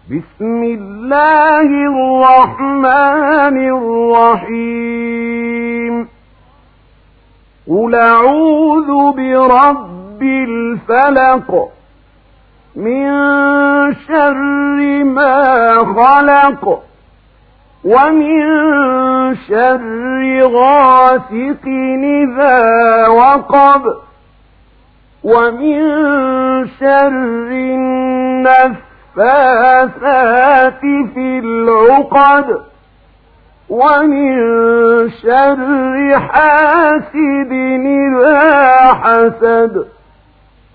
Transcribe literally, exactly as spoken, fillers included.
بسم الله الرحمن الرحيم قل أعوذ برب الفلق من شر ما خلق ومن شر غاسق إذا وقب ومن شر النفاثات في العقد ومن شر حاسد إذا حسد